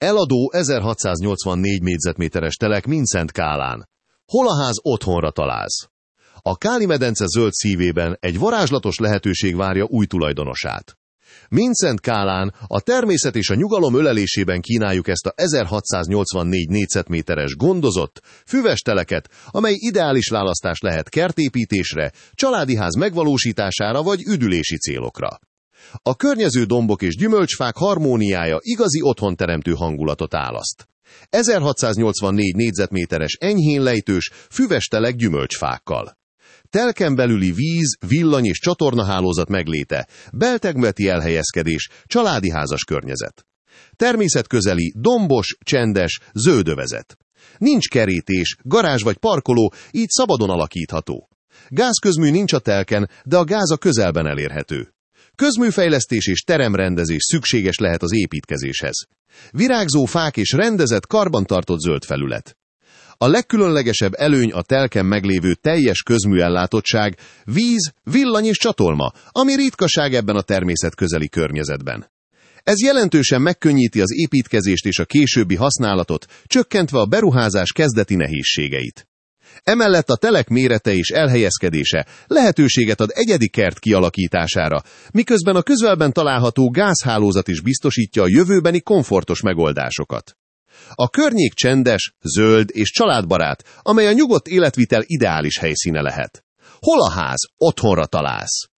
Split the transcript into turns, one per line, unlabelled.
Eladó 1684 négyzetméteres telek Mindszenty Kálán. Hol a ház otthonra találsz? A Káli-medence zöld szívében egy varázslatos lehetőség várja új tulajdonosát. Mindszenty Kálán a természet és a nyugalom ölelésében kínáljuk ezt a 1684 négyzetméteres gondozott, füves teleket, amely ideális választás lehet kertépítésre, családi ház megvalósítására vagy üdülési célokra. A környező dombok és gyümölcsfák harmóniája igazi otthonteremtő hangulatot álaszt. 1684 négyzetméteres enyhén lejtős, füves telek gyümölcsfákkal. Telken belüli víz, villany és csatornahálózat megléte, belterületi elhelyezkedés, családi házas környezet. Természetközeli, dombos, csendes, zöld övezet. Nincs kerítés, garázs vagy parkoló, így szabadon alakítható. Gázközmű nincs a telken, de a gáz a közelben elérhető. Közműfejlesztés és teremrendezés szükséges lehet az építkezéshez. Virágzó fák és rendezett, karbantartott zöld felület. A legkülönlegesebb előny a telken meglévő teljes közműellátottság, víz, villany és csatolma, ami ritkaság ebben a természetközeli környezetben. Ez jelentősen megkönnyíti az építkezést és a későbbi használatot, csökkentve a beruházás kezdeti nehézségeit. Emellett a telek mérete és elhelyezkedése lehetőséget ad egyedi kert kialakítására, miközben a közelben található gázhálózat is biztosítja a jövőbeni komfortos megoldásokat. A környék csendes, zöld és családbarát, amely a nyugodt életvitel ideális helyszíne lehet. Hol a ház? Otthonra találsz.